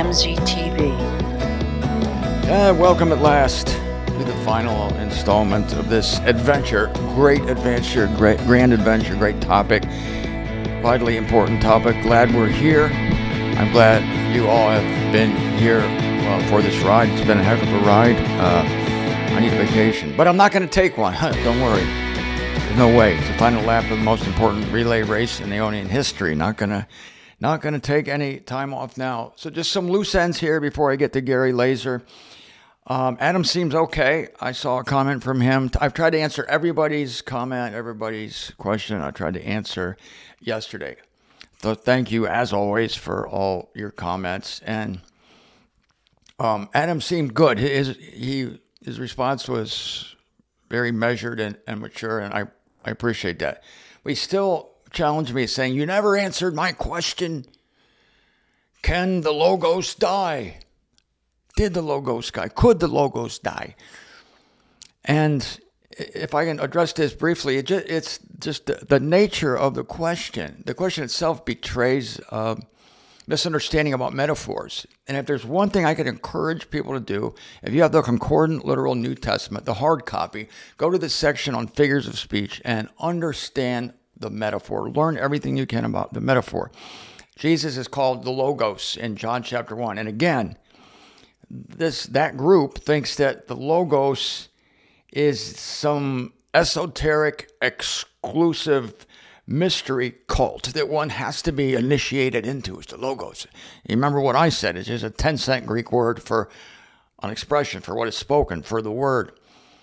MZTV. Welcome at last to the final installment of this adventure. Great adventure, grand adventure, great topic, vitally important topic. Glad we're here. I'm glad you all have been here for this ride. It's been a heck of a ride. I need a vacation, but I'm not going to take one. Don't worry. There's no way. It's the final lap of the most important relay race in Aeonian history. Not gonna take any time off now. So just some loose ends here before I get to Gary Laser. Adam seems okay. I saw a comment from him. I've tried to answer everybody's comment, everybody's question. I tried to answer yesterday. So thank you, as always, for all your comments. And Adam seemed good. His response was very measured and mature, and I appreciate that. But he still challenged me, saying, "You never answered my question. Can the Logos die? Did the Logos die? Could the Logos die?" And if I can address this briefly, it's just the nature of the question. The question itself betrays misunderstanding about metaphors. And if there's one thing I could encourage people to do, if you have the Concordant Literal New Testament, the hard copy, go to the section on figures of speech and understand the metaphor. Learn everything you can about the metaphor. Jesus is called the Logos in John chapter 1. And again, that group thinks that the Logos is some esoteric, exclusive mystery cult that one has to be initiated into. It's the Logos. You remember what I said? It's just a 10-cent Greek word for an expression, for what is spoken, for the word.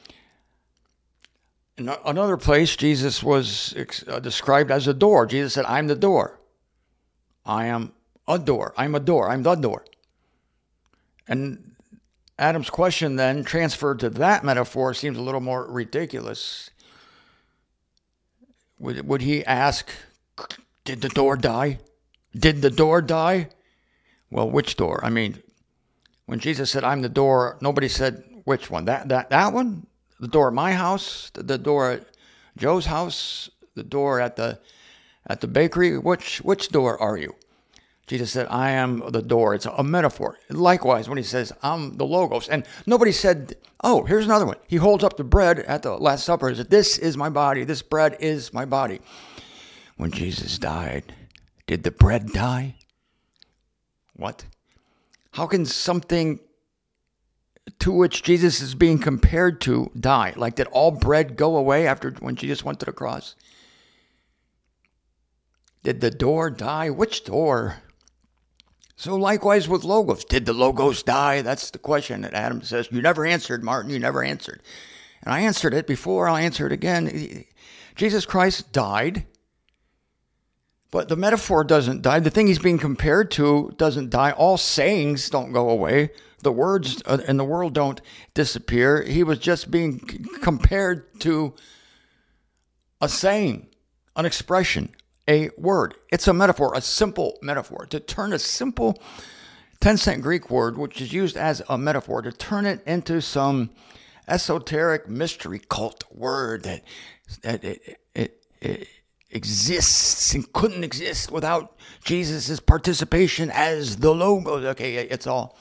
In another place, Jesus was described as a door. Jesus said, "I'm the door. I am a door. I'm a door. I'm the door." And Adam's question then transferred to that metaphor seems a little more ridiculous. Would he ask, did the door die? Did the door die? Well, which door? I mean, when Jesus said, "I'm the door," nobody said which one. That one? The door at my house? The door at Joe's house? The door at the bakery? Which door are you? Jesus said, "I am the door." It's a metaphor. Likewise, when he says, "I'm the Logos," and nobody said, "Oh, here's another one." He holds up the bread at the Last Supper and said, "This is my body. This bread is my body." When Jesus died, did the bread die? What? How can something to which Jesus is being compared to die? Like, did all bread go away when Jesus went to the cross? Did the door die? Which door? So likewise with Logos. Did the Logos die? That's the question that Adam says. You never answered, Martin. You never answered. And I answered it before. I'll answer it again. Jesus Christ died, but the metaphor doesn't die. The thing he's being compared to doesn't die. All sayings don't go away. The words in the world don't disappear. He was just being compared to a saying, an expression, a word. It's a metaphor, a simple metaphor. To turn a simple 10-cent Greek word, which is used as a metaphor, to turn it into some esoteric mystery cult word that it exists and couldn't exist without Jesus' participation as the Logos. Okay, it's all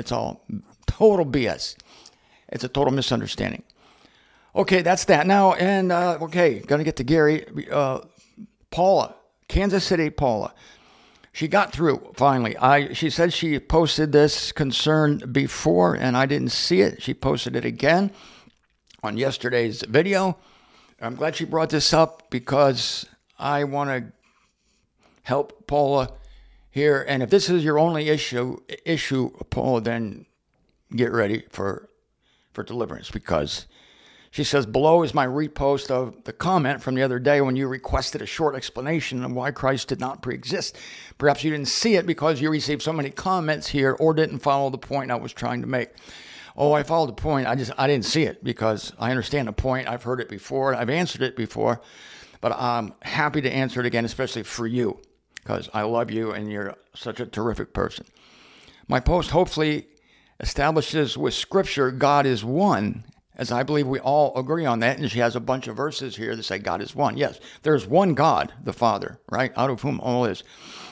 total BS. It's a total misunderstanding. Okay, that's that. Now, and gonna get to Gary. Paula, Kansas City Paula. She got through, finally. She said she posted this concern before, and I didn't see it. She posted it again on yesterday's video. I'm glad she brought this up because I want to help Paula here. And if this is your only issue, Paula, then get ready for deliverance, because she says, "Below is my repost of the comment from the other day when you requested a short explanation of why Christ did not pre-exist. Perhaps you didn't see it because you received so many comments here or didn't follow the point I was trying to make." Oh, I followed the point. I didn't see it because I understand the point. I've heard it before. I've answered it before, but I'm happy to answer it again, especially for you, because I love you and you're such a terrific person. My post hopefully establishes with Scripture God is one, as I believe we all agree on that. And she has a bunch of verses here that say God is one. Yes, there's one God, the Father, right, out of whom all is.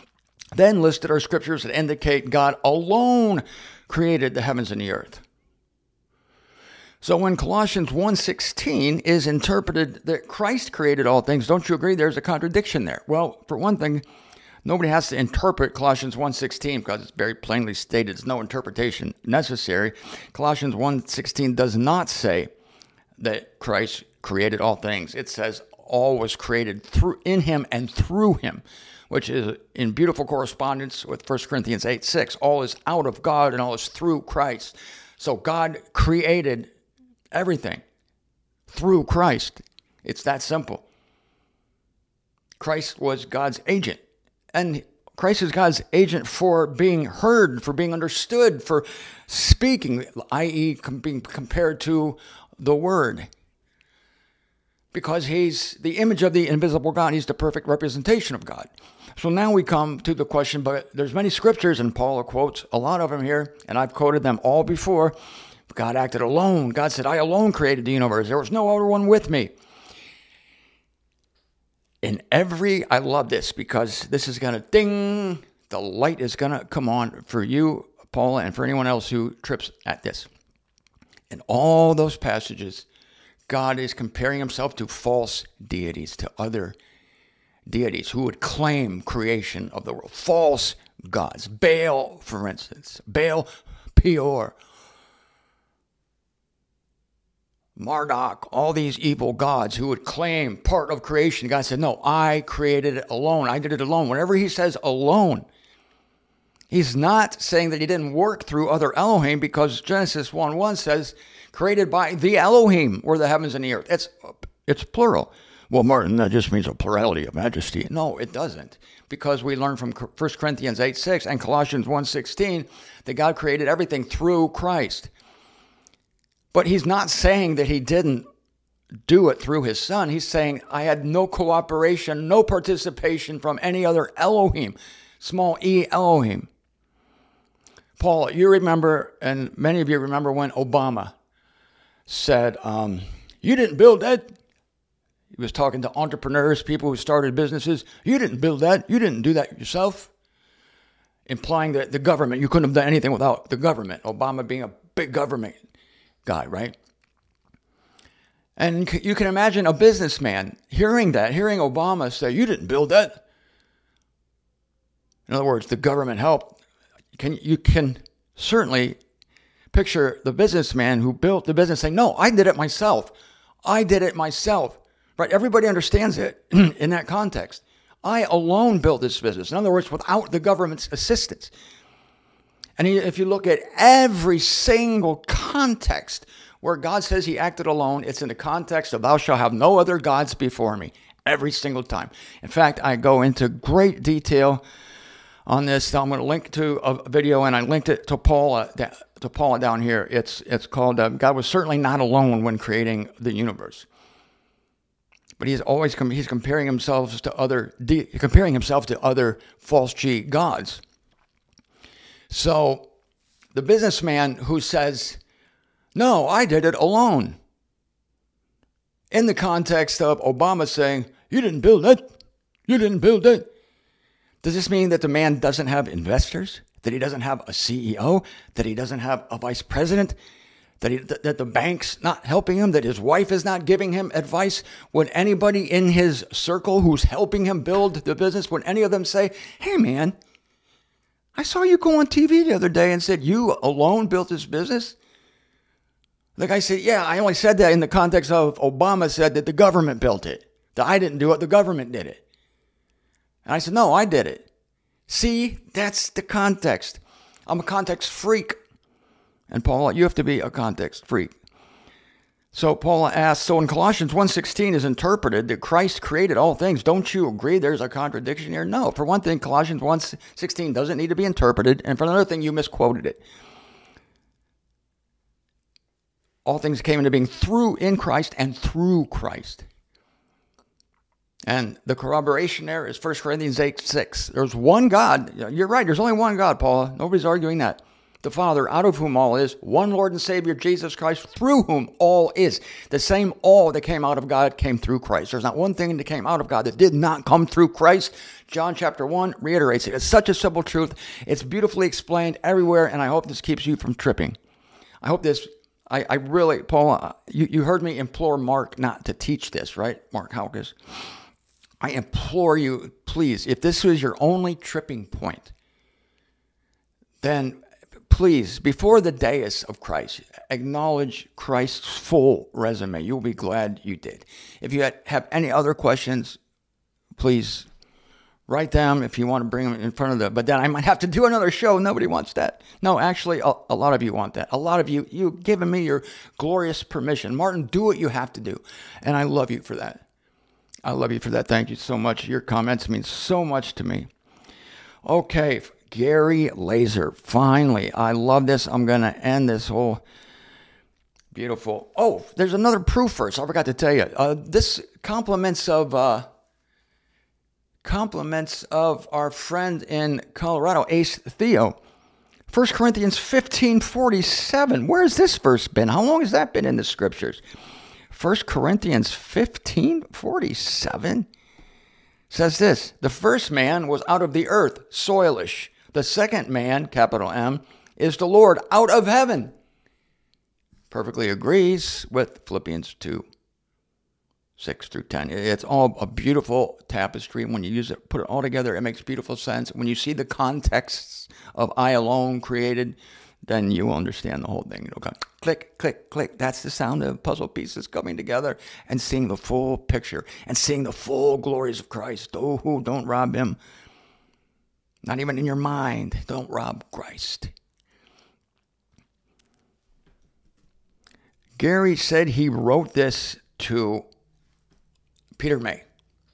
then listed are scriptures that indicate God alone created the heavens and the earth. So when Colossians 1:16 is interpreted that Christ created all things, don't you agree there's a contradiction there? Well, for one thing, nobody has to interpret Colossians 1:16 because it's very plainly stated. There's no interpretation necessary. Colossians 1:16 does not say that Christ created all things. It says all was created in him and through him, which is in beautiful correspondence with 1 Corinthians 8:6. All is out of God and all is through Christ. So God created everything through Christ. It's that simple. Christ was God's agent. And Christ is God's agent for being heard, for being understood, for speaking, i.e. being compared to the Word. Because he's the image of the invisible God. He's the perfect representation of God. So now we come to the question, but there's many scriptures, and Paul quotes a lot of them here, and I've quoted them all before. God acted alone. God said, I alone created the universe. There was no other one with me. I love this because this is going to ding. The light is going to come on for you, Paula, and for anyone else who trips at this. In all those passages, God is comparing himself to false deities, to other deities who would claim creation of the world. False gods. Baal, for instance. Baal Peor. Marduk, all these evil gods who would claim part of creation. God said, no, I created it alone. I did it alone. Whenever he says alone, he's not saying that he didn't work through other Elohim, because Genesis 1:1 says, created by the Elohim were the heavens and the earth. It's plural. Well, Martin, that just means a plurality of majesty. No, it doesn't. Because we learn from 1 Corinthians 8:6 and Colossians 1:16 that God created everything through Christ. But he's not saying that he didn't do it through his son. He's saying, I had no cooperation, no participation from any other Elohim, small e Elohim. Paul, you remember, and many of you remember when Obama said, you didn't build that. He was talking to entrepreneurs, people who started businesses. You didn't build that. You didn't do that yourself. Implying that the government, you couldn't have done anything without the government. Obama being a big government guy, right? And you can imagine a businessman hearing Obama say, you didn't build that. In other words, the government helped. You can certainly picture the businessman who built the business saying, no, I did it myself. I did it myself. Right? Everybody understands it in that context. I alone built this business. In other words, without the government's assistance. And if you look at every single context where God says he acted alone, it's in the context of thou shalt have no other gods before me. Every single time. In fact, I go into great detail on this. I'm going to link to a video, and I linked it to Paula down here. It's called God Was Certainly Not Alone When Creating the Universe. But he's comparing himself to other false G gods. So the businessman who says, no, I did it alone, in the context of Obama saying, you didn't build it, you didn't build it. Does this mean that the man doesn't have investors, that he doesn't have a CEO, that he doesn't have a vice president, that the bank's not helping him, that his wife is not giving him advice? Would anybody in his circle who's helping him build the business, would any of them say, hey man, I saw you go on TV the other day and said you alone built this business? The guy said, yeah, I only said that in the context of Obama said that the government built it. That I didn't do it, the government did it. And I said, no, I did it. See, that's the context. I'm a context freak. And Paula, you have to be a context freak. So Paula asks, so in Colossians 1:16 is interpreted that Christ created all things. Don't you agree there's a contradiction here? No. For one thing, Colossians 1:16 doesn't need to be interpreted. And for another thing, you misquoted it. All things came into being in Christ and through Christ. And the corroboration there is 1 Corinthians 8:6. There's one God. You're right. There's only one God, Paula. Nobody's arguing that. the Father, out of whom all is, one Lord and Savior, Jesus Christ, through whom all is. The same all that came out of God came through Christ. There's not one thing that came out of God that did not come through Christ. John chapter 1 reiterates it. It's such a simple truth. It's beautifully explained everywhere, and I hope this keeps you from tripping. I hope this, I really, Paul, you heard me implore Mark not to teach this, right? Mark Hauges. I implore you, please, if this is your only tripping point, then please, before the dais of Christ, acknowledge Christ's full resume. You'll be glad you did. If you have any other questions, please write them if you want to bring them in front of the, but then I might have to do another show. Nobody wants that. No, actually, a lot of you want that. A lot of you've given me your glorious permission. Martin, do what you have to do. And I love you for that. I love you for that. Thank you so much. Your comments mean so much to me. Okay, Gary Laser. Finally, I love this. I'm going to end this whole beautiful. Oh, there's another proof verse. I forgot to tell you. This compliments of our friend in Colorado, Ace Theo. 1 Corinthians 15:47. Where's this verse been? How long has that been in the scriptures? 1 Corinthians 15:47 says this: the first man was out of the earth, soilish. The second man, capital M, is the Lord out of heaven. Perfectly agrees with Philippians 2:6-10. It's all a beautiful tapestry. When you use it, put it all together, it makes beautiful sense. When you see the contexts of I alone created, then you will understand the whole thing. It'll go click, click, click. That's the sound of puzzle pieces coming together and seeing the full picture and seeing the full glories of Christ. Oh, don't rob him. Not even in your mind. Don't rob Christ. Gary said he wrote this to Peter May.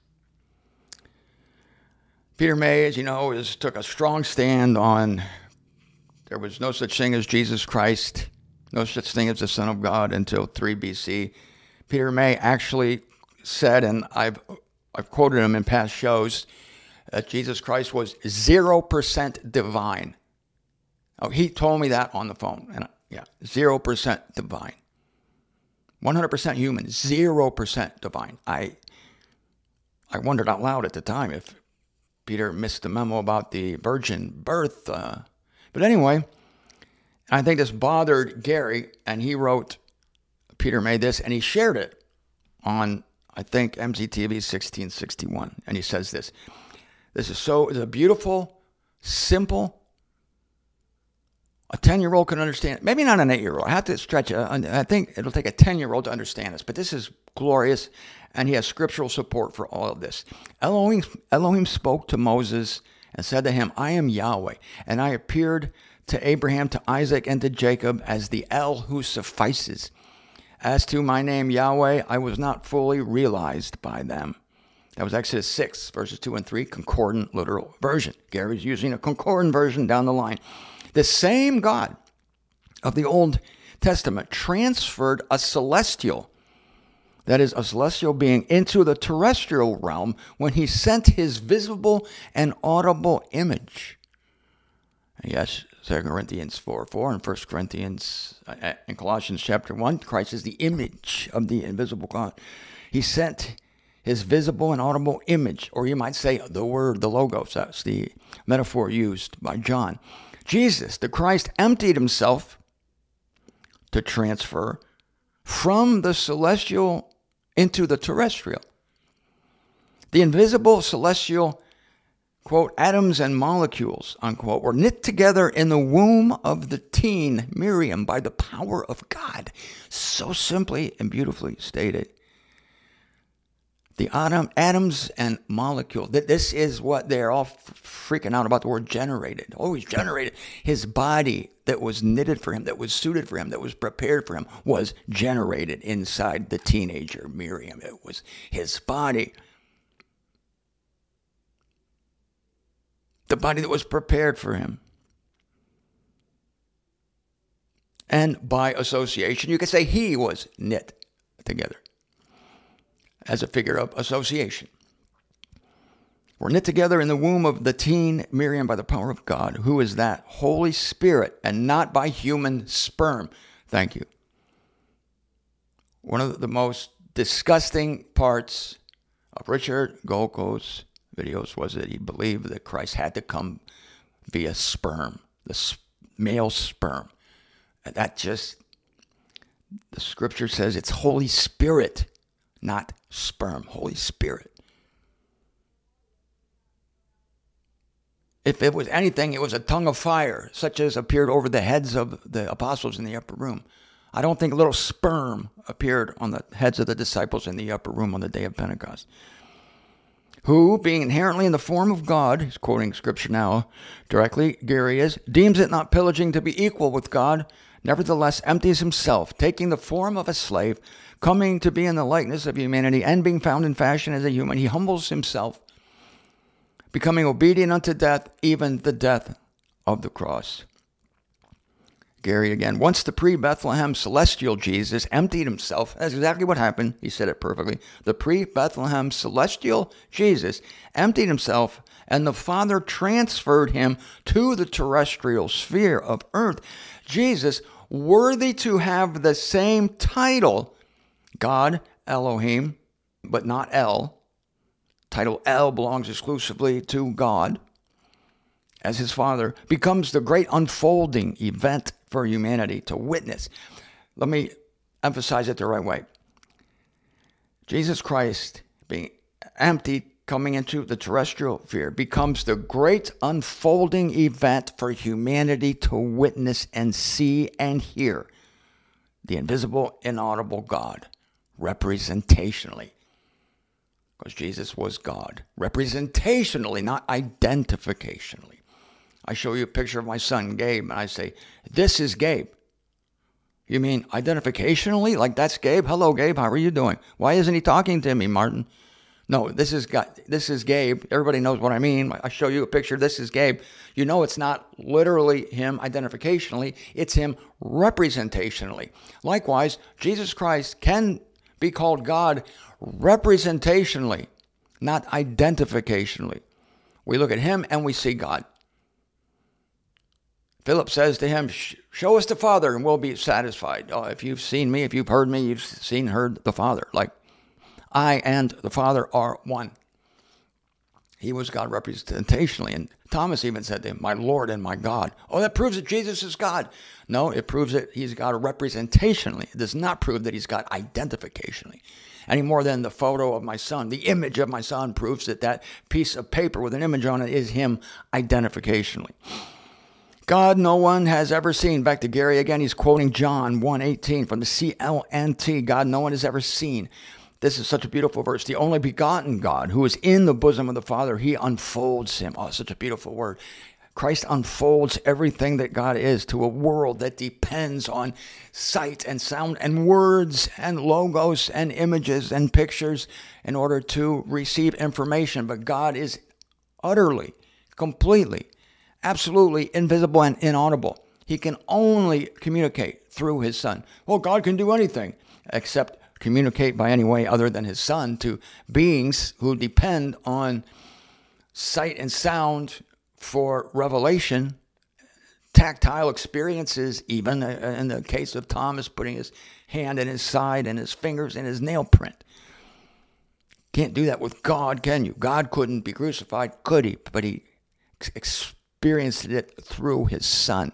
Peter May, as you know, took a strong stand on there was no such thing as Jesus Christ, no such thing as the Son of God until 3 BC. Peter May actually said, and I've quoted him in past shows, that Jesus Christ was 0% divine. Oh, he told me that on the phone. And 0% divine. 100% human, 0% divine. I wondered out loud at the time if Peter missed the memo about the virgin birth. But anyway, I think this bothered Gary, and he wrote Peter May this, and he shared it on, I think, MZTV 1661. And he says this. This is a beautiful, simple, a 10-year-old can understand. Maybe not an 8-year-old. I have to stretch it. I think it'll take a 10-year-old to understand this. But this is glorious, and he has scriptural support for all of this. Elohim spoke to Moses and said to him, I am Yahweh, and I appeared to Abraham, to Isaac, and to Jacob as the El who suffices. As to my name Yahweh, I was not fully realized by them. That was Exodus 6, verses 2 and 3, concordant literal version. Gary's using a concordant version down the line. The same God of the Old Testament transferred a celestial, that is, a celestial being, into the terrestrial realm when he sent his visible and audible image. Yes, 2 Corinthians 4:4 and 1 Corinthians and Colossians chapter 1, Christ is the image of the invisible God. He sent his visible and audible image, or you might say the word, the logos. That's the metaphor used by John. Jesus, the Christ, emptied himself to transfer from the celestial into the terrestrial. The invisible celestial, quote, atoms and molecules, unquote, were knit together in the womb of the teen Miriam by the power of God. So simply and beautifully stated. The atoms and molecules. This is what they're all freaking out about, the word generated. Oh, he's generated. His body that was knitted for him, that was suited for him, that was prepared for him, was generated inside the teenager Miriam. It was his body. The body that was prepared for him. And by association, you could say he was knit together as a figure of association. We're knit together in the womb of the teen Miriam by the power of God. Who is that? Holy Spirit, and not by human sperm. Thank you. One of the most disgusting parts of Richard Golko's videos was that he believed that Christ had to come via sperm, the male sperm. And that just, the scripture says it's Holy Spirit, not sperm, Holy Spirit. If it was anything, it was a tongue of fire, such as appeared over the heads of the apostles in the upper room. I don't think a little sperm appeared on the heads of the disciples in the upper room on the day of Pentecost. Who, being inherently in the form of God, he's quoting scripture now directly, Gary is, deems it not pillaging to be equal with God, nevertheless empties himself, taking the form of a slave, coming to be in the likeness of humanity, and being found in fashion as a human, he humbles himself, becoming obedient unto death, even the death of the cross. Gary again. Once the pre-Bethlehem celestial Jesus emptied himself, that's exactly what happened. He said it perfectly. The pre-Bethlehem celestial Jesus emptied himself, and the Father transferred him to the terrestrial sphere of earth. Jesus, worthy to have the same title, God, Elohim, but not El. Title El belongs exclusively to God as his Father, becomes the great unfolding event for humanity to witness. Let me emphasize it the right way. Jesus Christ, being emptied, coming into the terrestrial sphere, becomes the great unfolding event for humanity to witness and see and hear the invisible, inaudible God representationally. Because Jesus was God. Representationally, not identificationally. I show you a picture of my son, Gabe, and I say, this is Gabe. You mean identificationally? Like that's Gabe? Hello, Gabe. How are you doing? Why isn't he talking to me, Martin? No, this is Gabe. Everybody knows what I mean. I show you a picture. This is Gabe. You know it's not literally him identificationally. It's him representationally. Likewise, Jesus Christ can be called God representationally, not identificationally. We look at him and we see God. Philip says to him, show us the Father and we'll be satisfied. Oh, if you've seen me, if you've heard me, you've heard the Father. Like I and the Father are one. He was God representationally. And Thomas even said to him, my Lord and my God. Oh, that proves that Jesus is God. No, it proves that he's God representationally. It does not prove that he's God identificationally. Any more than the photo of my son, the image of my son proves that that piece of paper with an image on it is him identificationally. God no one has ever seen. Back to Gary again, he's quoting John 1:18 from the CLNT. God no one has ever seen. This is such a beautiful verse. The only begotten God who is in the bosom of the Father, he unfolds him. Oh, such a beautiful word. Christ unfolds everything that God is to a world that depends on sight and sound and words and logos and images and pictures in order to receive information. But God is utterly, completely, absolutely invisible and inaudible. He can only communicate through his Son. Well, God can do anything except communicate by any way other than his Son to beings who depend on sight and sound for revelation, tactile experiences, even in the case of Thomas putting his hand in his side and his fingers in his nail print. Can't do that with God, can you? God couldn't be crucified, could he? But he experienced it through his Son.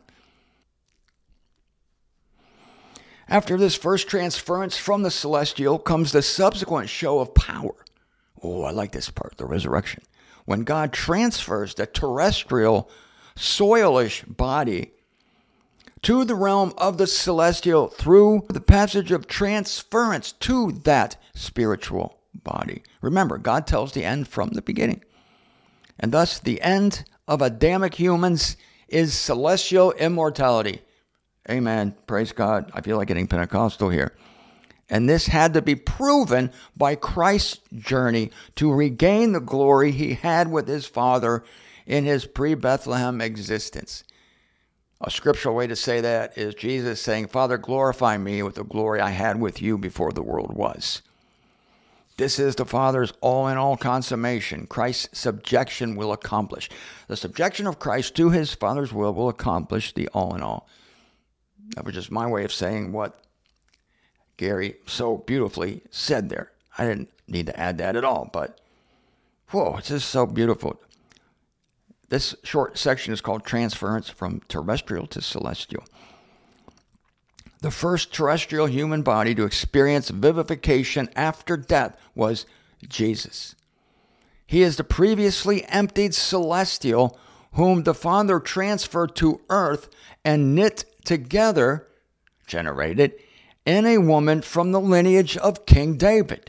After this first transference from the celestial comes the subsequent show of power. Oh, I like this part, the resurrection. When God transfers the terrestrial, soilish body to the realm of the celestial through the passage of transference to that spiritual body. Remember, God tells the end from the beginning. And thus, the end of Adamic humans is celestial immortality. Amen. Praise God. I feel like getting Pentecostal here. And this had to be proven by Christ's journey to regain the glory he had with his Father in his pre-Bethlehem existence. A scriptural way to say that is Jesus saying, Father, glorify me with the glory I had with you before the world was. This is the Father's all-in-all consummation. Christ's subjection will accomplish. The subjection of Christ to his Father's will accomplish the all-in-all. That was just my way of saying what Gary so beautifully said there. I didn't need to add that at all, but whoa, it's just so beautiful. This short section is called Transference from Terrestrial to Celestial. The first terrestrial human body to experience vivification after death was Jesus. He is the previously emptied celestial whom the Father transferred to earth and knit together, generated, in a woman from the lineage of King David.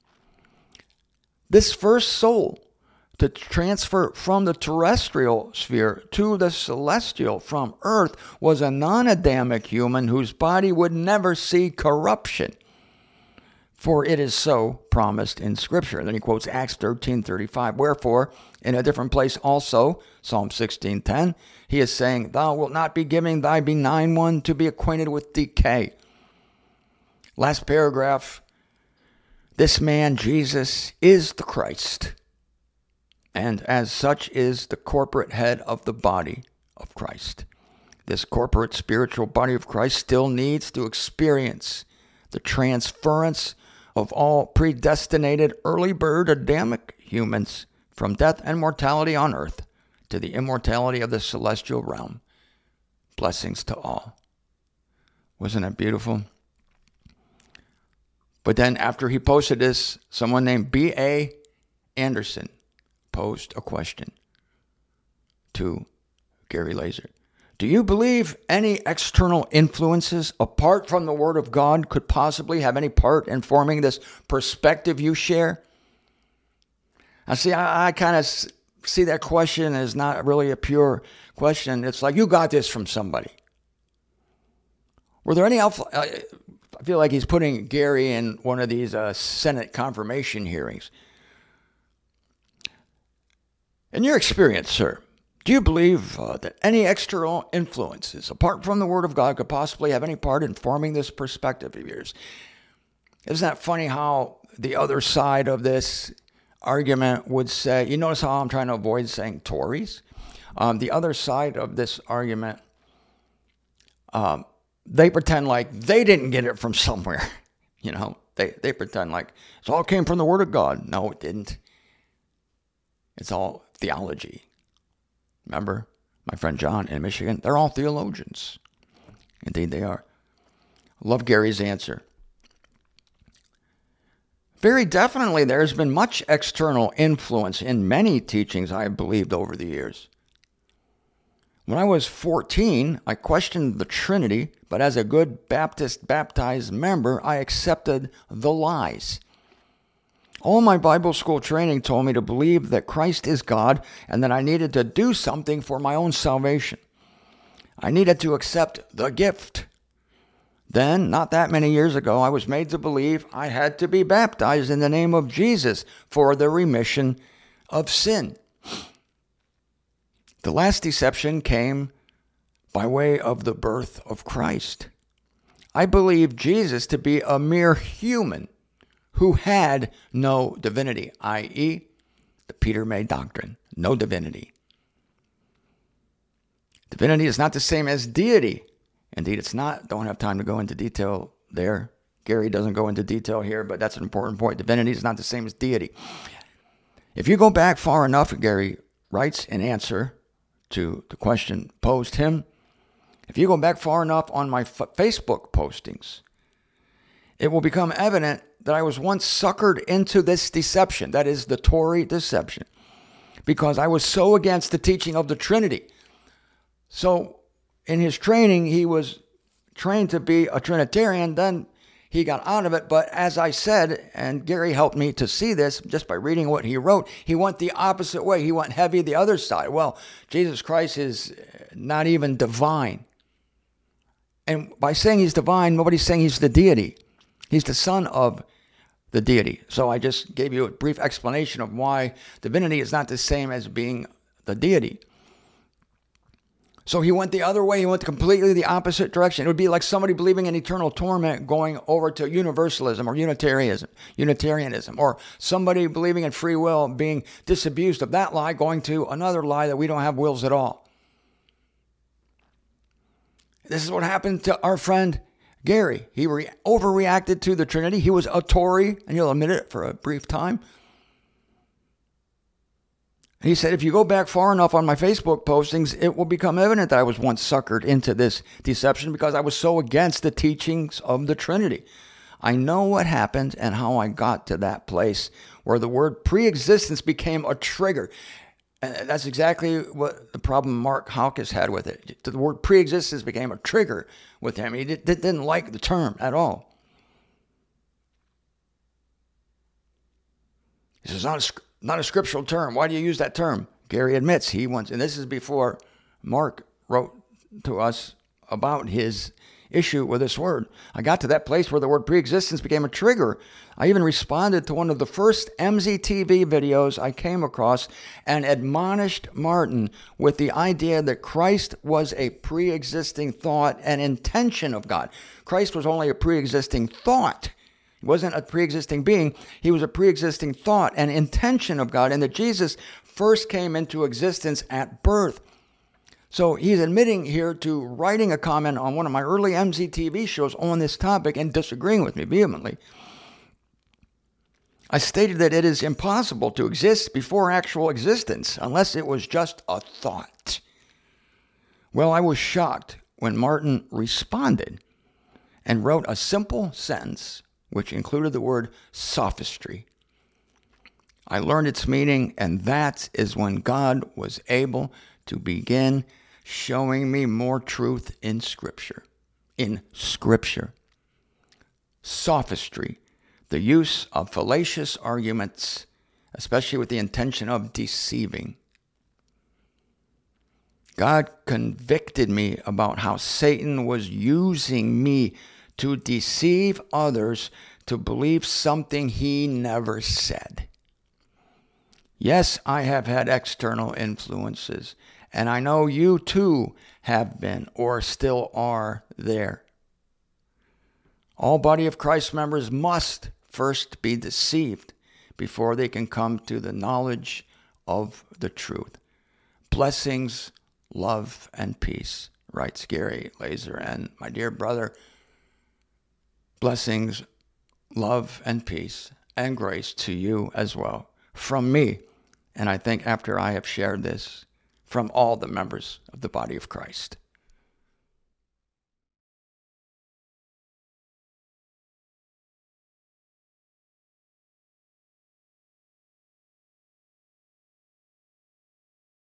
This first soul to transfer from the terrestrial sphere to the celestial from earth was a non-Adamic human whose body would never see corruption. For it is so promised in Scripture. And then he quotes Acts 13:35. Wherefore, in a different place also, Psalm 16:10, he is saying, Thou wilt not be giving thy benign one to be acquainted with decay. Last paragraph, this man, Jesus, is the Christ, and as such is the corporate head of the body of Christ. This corporate spiritual body of Christ still needs to experience the transference of all predestinated early bird Adamic humans from death and mortality on earth to the immortality of the celestial realm. Blessings to all. Wasn't that beautiful? But then after he posted this, someone named B.A. Anderson posed a question to Gary Laser. Do you believe any external influences apart from the Word of God could possibly have any part in forming this perspective you share? I see, I kind of see that question as not really a pure question. It's like, you got this from somebody. Were there any I feel like he's putting Gary in one of these Senate confirmation hearings. In your experience, sir, do you believe that any external influences, apart from the Word of God, could possibly have any part in forming this perspective of yours? Isn't that funny how the other side of this argument would say, you notice how I'm trying to avoid saying Tories? The other side of this argument, they pretend like they didn't get it from somewhere. You know, they pretend like it all came from the Word of God. No, it didn't. It's all theology. Remember, my friend John in Michigan, they're all theologians. Indeed, they are. Love Gary's answer. Very definitely, there's been much external influence in many teachings I have believed over the years. When I was 14, I questioned the Trinity, but as a good Baptist baptized member, I accepted the lies. All my Bible school training told me to believe that Christ is God and that I needed to do something for my own salvation. I needed to accept the gift. Then, not that many years ago, I was made to believe I had to be baptized in the name of Jesus for the remission of sin. The last deception came by way of the birth of Christ. I believed Jesus to be a mere human who had no divinity, i.e., the Peter May doctrine, no divinity. Divinity is not the same as deity. Indeed, it's not. Don't have time to go into detail there. Gary doesn't go into detail here, but that's an important point. Divinity is not the same as deity. If you go back far enough, Gary writes in answer to the question posed him, if you go back far enough on my Facebook postings, it will become evident that I was once suckered into this deception, that is the Tory deception, because I was so against the teaching of the Trinity. So in his training, he was trained to be a Trinitarian, then he got out of it, but as I said, and Gary helped me to see this just by reading what he wrote, he went the opposite way. He went heavy the other side. Well, Jesus Christ is not even divine. And by saying he's divine, nobody's saying he's the deity. He's the son of the deity. So I just gave you a brief explanation of why divinity is not the same as being the deity. So he went the other way. He went completely the opposite direction. It would be like somebody believing in eternal torment going over to universalism or Unitarianism, or somebody believing in free will being disabused of that lie, going to another lie that we don't have wills at all. This is what happened to our friend Gary. He overreacted to the Trinity. He was a Tory, and he'll admit it for a brief time. He said, if you go back far enough on my Facebook postings, it will become evident that I was once suckered into this deception because I was so against the teachings of the Trinity. I know what happened and how I got to that place where the word pre-existence became a trigger. And that's exactly what the problem Mark Hawkins had with it. The word pre-existence became a trigger with him. He didn't like the term at all. He says, not a scriptural term. Why do you use that term? Gary admits he wants, and this is before Mark wrote to us about his issue with this word. I got to that place where the word pre-existence became a trigger. I even responded to one of the first MZTV videos I came across and admonished Martin with the idea that Christ was a pre-existing thought and intention of God. Christ was only a pre-existing thought. He wasn't a pre-existing being. He was a pre-existing thought and intention of God, and that Jesus first came into existence at birth. So he's admitting here to writing a comment on one of my early MZTV shows on this topic and disagreeing with me vehemently. I stated that it is impossible to exist before actual existence unless it was just a thought. Well, I was shocked when Martin responded and wrote a simple sentence which included the word sophistry. I learned its meaning, and that is when God was able to begin showing me more truth in Scripture. Sophistry, the use of fallacious arguments, especially with the intention of deceiving. God convicted me about how Satan was using me to deceive others to believe something he never said. Yes, I have had external influences, and I know you too have been or still are there. All Body of Christ members must first be deceived before they can come to the knowledge of the truth. Blessings, love, and peace, writes Gary Laser. And my dear brother, blessings, love, and peace, and grace to you as well, from me, and I think after I have shared this, from all the members of the body of Christ.